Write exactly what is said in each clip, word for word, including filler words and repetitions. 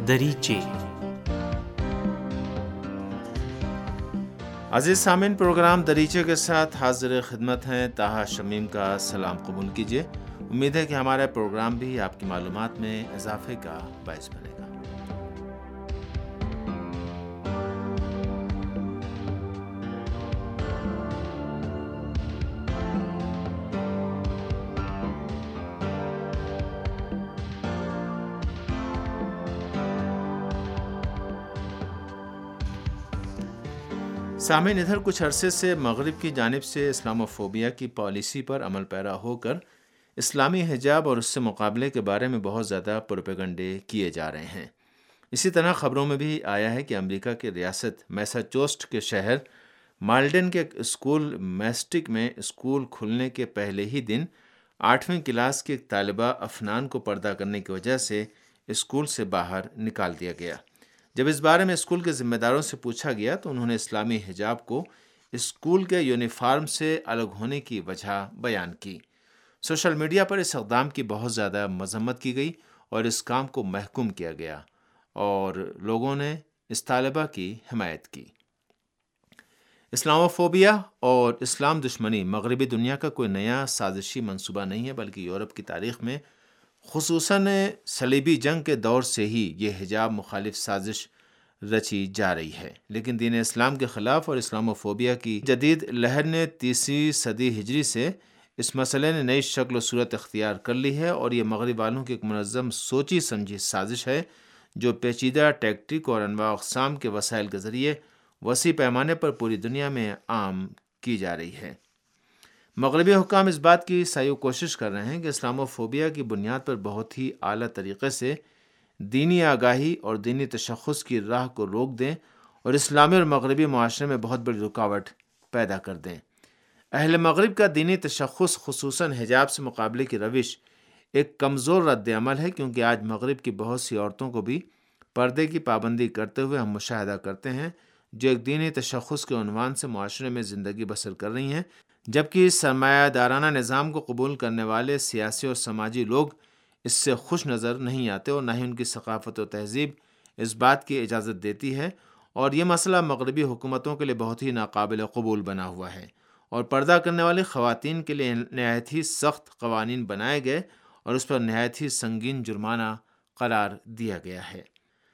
دریچے۔ عزیز سامعین، پروگرام دریچے کے ساتھ حاضر خدمت ہیں طاہر شمیم کا سلام قبول کیجیے۔ امید ہے کہ ہمارا پروگرام بھی آپ کی معلومات میں اضافے کا باعث بنے گا۔ سامعین، ادھر کچھ عرصے سے مغرب کی جانب سے اسلاموفوبیا کی پالیسی پر عمل پیرا ہو کر اسلامی حجاب اور اس سے مقابلے کے بارے میں بہت زیادہ پروپیگنڈے کیے جا رہے ہیں۔ اسی طرح خبروں میں بھی آیا ہے کہ امریکہ کی ریاست میساچوسٹس کے شہر مالڈن کے ایک اسکول میسٹک میں اسکول کھلنے کے پہلے ہی دن آٹھویں کلاس کی ایک طالبہ افنان کو پردہ کرنے کی وجہ سے اسکول سے باہر نکال دیا گیا۔ جب اس بارے میں اسکول کے ذمہ داروں سے پوچھا گیا تو انہوں نے اسلامی حجاب کو اسکول کے یونیفارم سے الگ ہونے کی وجہ بیان کی۔ سوشل میڈیا پر اس اقدام کی بہت زیادہ مذمت کی گئی اور اس کام کو محکوم کیا گیا اور لوگوں نے اس طالبہ کی حمایت کی۔ اسلاموفوبیا اور اسلام دشمنی مغربی دنیا کا کوئی نیا سازشی منصوبہ نہیں ہے، بلکہ یورپ کی تاریخ میں خصوصاً صلیبی جنگ کے دور سے ہی یہ حجاب مخالف سازش رچی جا رہی ہے۔ لیکن دین اسلام کے خلاف اور اسلاموفوبیا کی جدید لہر نے تیسری صدی ہجری سے اس مسئلے نے نئی شکل و صورت اختیار کر لی ہے اور یہ مغرب والوں کی ایک منظم سوچی سمجھی سازش ہے جو پیچیدہ ٹیکٹک اور انواع و اقسام کے وسائل کے ذریعے وسیع پیمانے پر پوری دنیا میں عام کی جا رہی ہے۔ مغربی حکام اس بات کی سعی کوشش کر رہے ہیں کہ اسلاموفوبیا کی بنیاد پر بہت ہی اعلیٰ طریقے سے دینی آگاہی اور دینی تشخص کی راہ کو روک دیں اور اسلامی اور مغربی معاشرے میں بہت بڑی رکاوٹ پیدا کر دیں۔ اہل مغرب کا دینی تشخص خصوصاً حجاب سے مقابلے کی روش ایک کمزور رد عمل ہے، کیونکہ آج مغرب کی بہت سی عورتوں کو بھی پردے کی پابندی کرتے ہوئے ہم مشاہدہ کرتے ہیں جو ایک دینی تشخص کے عنوان سے معاشرے میں زندگی بسر کر رہی ہیں، جبکہ سرمایہ دارانہ نظام کو قبول کرنے والے سیاسی اور سماجی لوگ اس سے خوش نظر نہیں آتے اور نہ ہی ان کی ثقافت و تہذیب اس بات کی اجازت دیتی ہے، اور یہ مسئلہ مغربی حکومتوں کے لیے بہت ہی ناقابل قبول بنا ہوا ہے اور پردہ کرنے والی خواتین کے لیے نہایت ہی سخت قوانین بنائے گئے اور اس پر نہایت ہی سنگین جرمانہ قرار دیا گیا ہے۔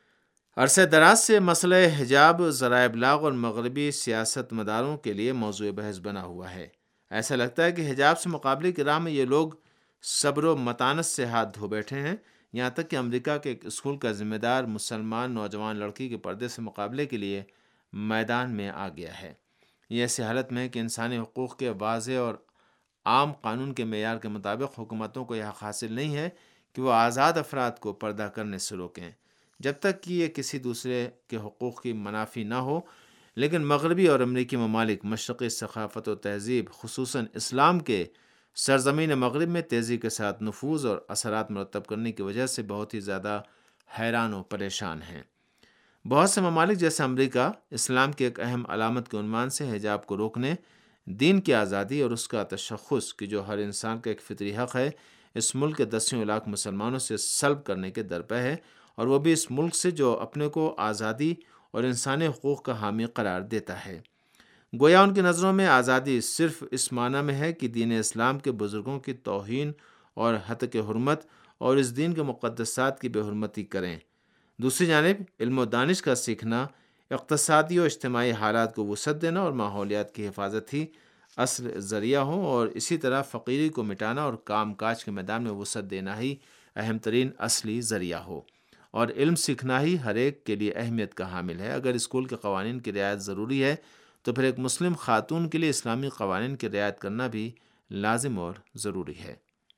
عرصہ دراز سے مسئلہ حجاب ذرائع ابلاغ اور مغربی سیاست مداروں کے لیے موضوع بحث بنا ہوا ہے۔ ایسا لگتا ہے کہ حجاب سے مقابلے کی راہ میں یہ لوگ صبر و متانت سے ہاتھ دھو بیٹھے ہیں، یہاں تک کہ امریکہ کے ایک اسکول کا ذمہ دار مسلمان نوجوان لڑکی کے پردے سے مقابلے کے لیے میدان میں آ گیا ہے۔ یہ ایسی حالت میں ہے کہ انسانی حقوق کے واضح اور عام قانون کے معیار کے مطابق حکومتوں کو یہ حق حاصل نہیں ہے کہ وہ آزاد افراد کو پردہ کرنے سے روکیں، جب تک کہ یہ کسی دوسرے کے حقوق کی منافی نہ ہو۔ لیکن مغربی اور امریکی ممالک مشرقی ثقافت و تہذیب خصوصاً اسلام کے سرزمین مغرب میں تیزی کے ساتھ نفوذ اور اثرات مرتب کرنے کی وجہ سے بہت ہی زیادہ حیران و پریشان ہیں۔ بہت سے ممالک جیسے امریکہ اسلام کی ایک اہم علامت کے عنوان سے حجاب کو روکنے، دین کی آزادی اور اس کا تشخص کہ جو ہر انسان کا ایک فطری حق ہے، اس ملک کے دسیوں لاکھ مسلمانوں سے سلب کرنے کے درپے ہے، اور وہ بھی اس ملک سے جو اپنے کو آزادی اور انسانی حقوق کا حامی قرار دیتا ہے۔ گویا ان کی نظروں میں آزادی صرف اس معنی میں ہے کہ دین اسلام کے بزرگوں کی توہین اور ہتک حرمت اور اس دین کے مقدسات کی بے حرمتی کریں۔ دوسری جانب علم و دانش کا سیکھنا، اقتصادی و اجتماعی حالات کو وسعت دینا اور ماحولیات کی حفاظت ہی اصل ذریعہ ہوں، اور اسی طرح فقیری کو مٹانا اور کام کاج کے میدان میں وسعت دینا ہی اہم ترین اصلی ذریعہ ہو، اور علم سیکھنا ہی ہر ایک کے لیے اہمیت کا حامل ہے۔ اگر اسکول کے قوانین کی رعایت ضروری ہے تو پھر ایک مسلم خاتون کے لیے اسلامی قوانین کی رعایت کرنا بھی لازم اور ضروری ہے۔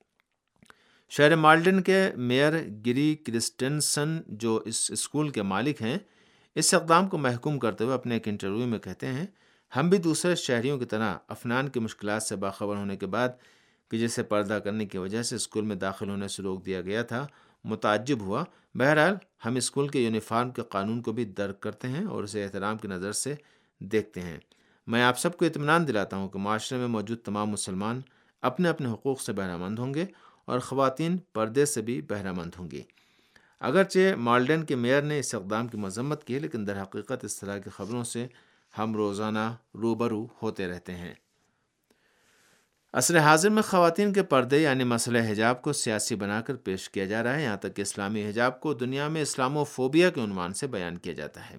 شہر مالڈن کے میئر گری کرسٹنسن جو اس اسکول کے مالک ہیں، اس اقدام کو محکوم کرتے ہوئے اپنے ایک انٹرویو میں کہتے ہیں، ہم بھی دوسرے شہریوں کی طرح افنان کی مشکلات سے باخبر ہونے کے بعد کہ جسے پردہ کرنے کی وجہ سے اسکول میں داخل ہونے سے روک دیا گیا تھا متعجب ہوا۔ بہرحال ہم اسکول کے یونیفارم کے قانون کو بھی درک کرتے ہیں اور اسے احترام کی نظر سے دیکھتے ہیں۔ میں آپ سب کو اطمینان دلاتا ہوں کہ معاشرے میں موجود تمام مسلمان اپنے اپنے حقوق سے بہرہ مند ہوں گے اور خواتین پردے سے بھی بہرہ مند ہوں گی۔ اگرچہ مالڈن کے میئر نے اس اقدام کی مذمت کی، لیکن در حقیقت اس طرح کی خبروں سے ہم روزانہ روبرو ہوتے رہتے ہیں۔ عصر حاضر میں خواتین کے پردے یعنی مسئلہ حجاب کو سیاسی بنا کر پیش کیا جا رہا ہے، یہاں تک کہ اسلامی حجاب کو دنیا میں اسلامو فوبیا کے عنوان سے بیان کیا جاتا ہے۔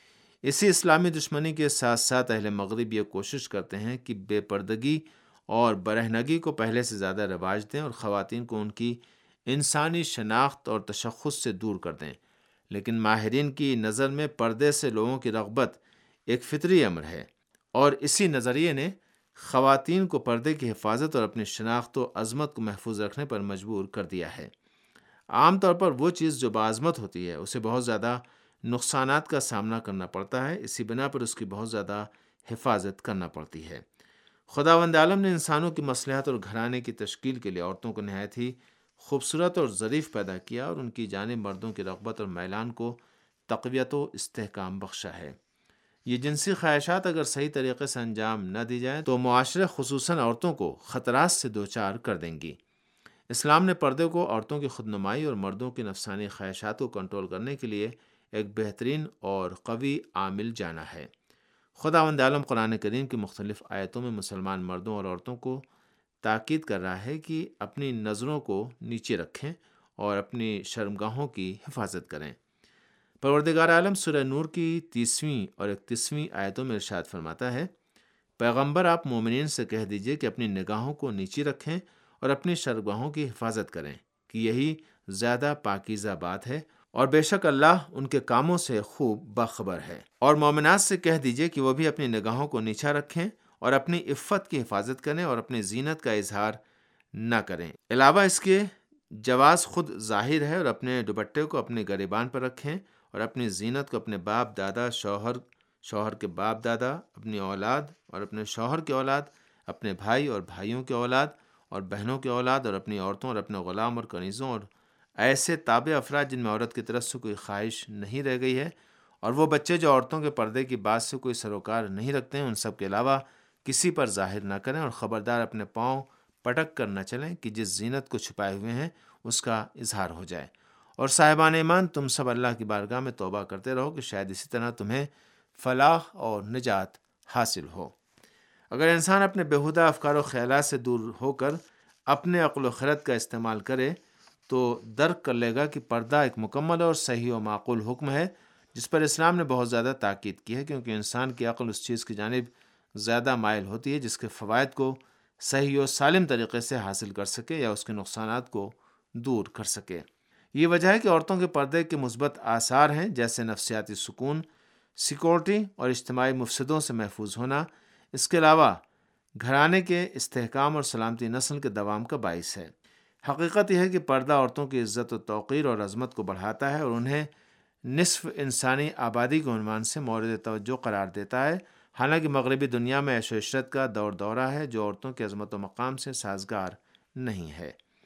اسی اسلامی دشمنی کے ساتھ ساتھ اہل مغرب یہ کوشش کرتے ہیں کہ بے پردگی اور برہنگی کو پہلے سے زیادہ رواج دیں اور خواتین کو ان کی انسانی شناخت اور تشخص سے دور کر دیں، لیکن ماہرین کی نظر میں پردے سے لوگوں کی رغبت ایک فطری امر ہے، اور اسی نظریے نے خواتین کو پردے کی حفاظت اور اپنی شناخت و عظمت کو محفوظ رکھنے پر مجبور کر دیا ہے۔ عام طور پر وہ چیز جو باعظمت ہوتی ہے اسے بہت زیادہ نقصانات کا سامنا کرنا پڑتا ہے، اسی بنا پر اس کی بہت زیادہ حفاظت کرنا پڑتی ہے۔ خداوند عالم نے انسانوں کی مصلحت اور گھرانے کی تشکیل کے لیے عورتوں کو نہایت ہی خوبصورت اور ظریف پیدا کیا اور ان کی جانب مردوں کی رغبت اور میلان کو تقویت و استحکام بخشا ہے۔ یہ جنسی خواہشات اگر صحیح طریقے سے انجام نہ دی جائیں تو معاشرے خصوصاً عورتوں کو خطرات سے دوچار کر دیں گی۔ اسلام نے پردے کو عورتوں کی خودنمائی اور مردوں کی نفسانی خواہشات کو کنٹرول کرنے کے لیے ایک بہترین اور قوی عامل جانا ہے۔ خداوند عالم قرآن کریم کی مختلف آیتوں میں مسلمان مردوں اور عورتوں کو تاکید کر رہا ہے کہ اپنی نظروں کو نیچے رکھیں اور اپنی شرمگاہوں کی حفاظت کریں۔ پروردگار عالم سورہ نور کی تیسویں اور اکتیسویں آیتوں میں ارشاد فرماتا ہے، پیغمبر آپ مومنین سے کہہ دیجئے کہ اپنی نگاہوں کو نیچی رکھیں اور اپنی شرمگاہوں کی حفاظت کریں کہ یہی زیادہ پاکیزہ بات ہے، اور بے شک اللہ ان کے کاموں سے خوب باخبر ہے۔ اور مومنات سے کہہ دیجئے کہ وہ بھی اپنی نگاہوں کو نیچا رکھیں اور اپنی عفت کی حفاظت کریں اور اپنی زینت کا اظہار نہ کریں۔ علاوہ اس کے جواز خود ظاہر ہے، اور اپنے دوپٹے کو اپنے گریبان پر رکھیں اور اپنی زینت کو اپنے باپ دادا، شوہر شوہر کے باپ دادا، اپنی اولاد اور اپنے شوہر کی اولاد، اپنے بھائی اور بھائیوں کی اولاد اور بہنوں کی اولاد، اور اپنی عورتوں اور اپنے غلام اور کنیزوں اور ایسے تابع افراد جن میں عورت کی طرف سے کوئی خواہش نہیں رہ گئی ہے، اور وہ بچے جو عورتوں کے پردے کی بات سے کوئی سروکار نہیں رکھتے ہیں، ان سب کے علاوہ کسی پر ظاہر نہ کریں، اور خبردار اپنے پاؤں پٹک کر نہ چلیں کہ جس زینت کو چھپائے ہوئے ہیں اس کا اظہار ہو جائے۔ اور صاحبان ایمان، تم سب اللہ کی بارگاہ میں توبہ کرتے رہو کہ شاید اسی طرح تمہیں فلاح اور نجات حاصل ہو۔ اگر انسان اپنے بیہودہ افکار و خیالات سے دور ہو کر اپنے عقل و خرد کا استعمال کرے تو درک کر لے گا کہ پردہ ایک مکمل اور صحیح و معقول حکم ہے جس پر اسلام نے بہت زیادہ تاکید کی ہے، کیونکہ انسان کی عقل اس چیز کی جانب زیادہ مائل ہوتی ہے جس کے فوائد کو صحیح و سالم طریقے سے حاصل کر سکے یا اس کے نقصانات کو دور کر سکے۔ یہ وجہ ہے کہ عورتوں کے پردے کے مثبت آثار ہیں، جیسے نفسیاتی سکون، سیکورٹی اور اجتماعی مفسدوں سے محفوظ ہونا۔ اس کے علاوہ گھرانے کے استحکام اور سلامتی نسل کے دوام کا باعث ہے۔ حقیقت یہ ہے کہ پردہ عورتوں کی عزت و توقیر اور عظمت کو بڑھاتا ہے اور انہیں نصف انسانی آبادی کے عنوان سے مورد توجہ قرار دیتا ہے، حالانکہ مغربی دنیا میں عیش و عشرت کا دور دورہ ہے جو عورتوں کی عظمت و مقام سے سازگار نہیں ہے۔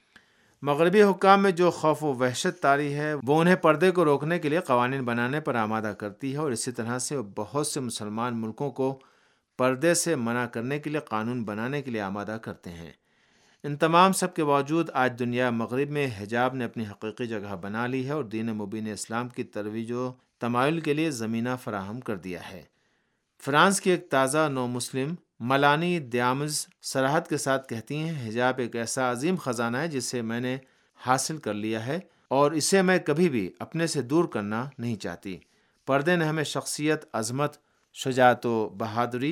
مغربی حکام میں جو خوف و وحشت طاری ہے وہ انہیں پردے کو روکنے کے لیے قوانین بنانے پر آمادہ کرتی ہے، اور اسی طرح سے بہت سے مسلمان ملکوں کو پردے سے منع کرنے کے لیے قانون بنانے کے لیے آمادہ کرتے ہیں۔ ان تمام سب کے باوجود آج دنیا مغرب میں حجاب نے اپنی حقیقی جگہ بنا لی ہے اور دین مبین اسلام کی ترویج و تمائل کے لیے زمینہ فراہم کر دیا ہے۔ فرانس کی ایک تازہ نو مسلم ملانی دیامز صراحت کے ساتھ کہتی ہیں، حجاب ایک ایسا عظیم خزانہ ہے جسے میں نے حاصل کر لیا ہے اور اسے میں کبھی بھی اپنے سے دور کرنا نہیں چاہتی۔ پردے نے ہمیں شخصیت، عظمت، شجاعت و بہادری،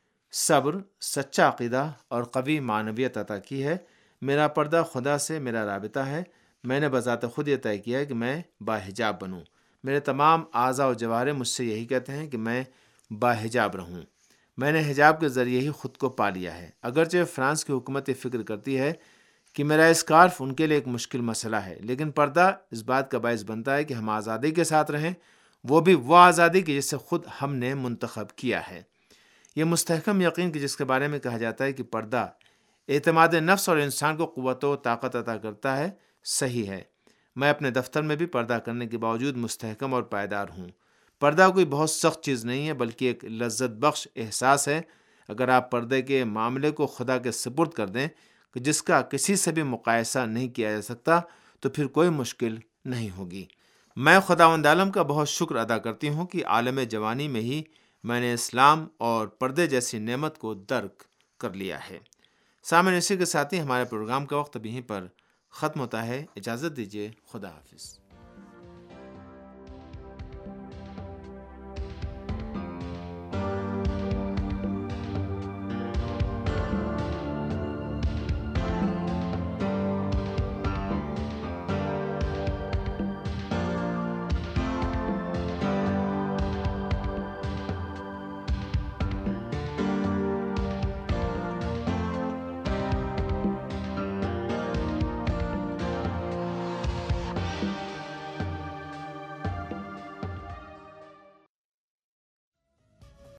صبر، سچا عقیدہ اور قوی معنویت عطا کی ہے۔ میرا پردہ خدا سے میرا رابطہ ہے۔ میں نے بذات خود یہ طے کیا ہے کہ میں باحجاب بنوں۔ میرے تمام اعضاء و جوارح مجھ سے یہی کہتے ہیں کہ میں باحجاب رہوں۔ میں نے حجاب کے ذریعے ہی خود کو پا لیا ہے۔ اگرچہ فرانس کی حکومت یہ فکر کرتی ہے کہ میرا اسکارف ان کے لیے ایک مشکل مسئلہ ہے، لیکن پردہ اس بات کا باعث بنتا ہے کہ ہم آزادی کے ساتھ رہیں، وہ بھی وہ آزادی کی جسے خود ہم نے منتخب کیا ہے۔ یہ مستحکم یقین کہ جس کے بارے میں کہا جاتا ہے کہ پردہ اعتماد نفس اور انسان کو قوت و طاقت عطا کرتا ہے، صحیح ہے۔ میں اپنے دفتر میں بھی پردہ کرنے کے باوجود مستحکم اور پائیدار ہوں۔ پردہ کوئی بہت سخت چیز نہیں ہے بلکہ ایک لذت بخش احساس ہے۔ اگر آپ پردے کے معاملے کو خدا کے سپرد کر دیں کہ جس کا کسی سے بھی مقایسہ نہیں کیا جا سکتا تو پھر کوئی مشکل نہیں ہوگی۔ میں خداوند عالم کا بہت شکر ادا کرتی ہوں کہ عالم جوانی میں ہی میں نے اسلام اور پردے جیسی نعمت کو درک کر لیا ہے۔ سامعین، اسی کے ساتھ ہی ہمارے پروگرام کا وقت اب یہیں پر ختم ہوتا ہے۔ اجازت دیجیے، خدا حافظ۔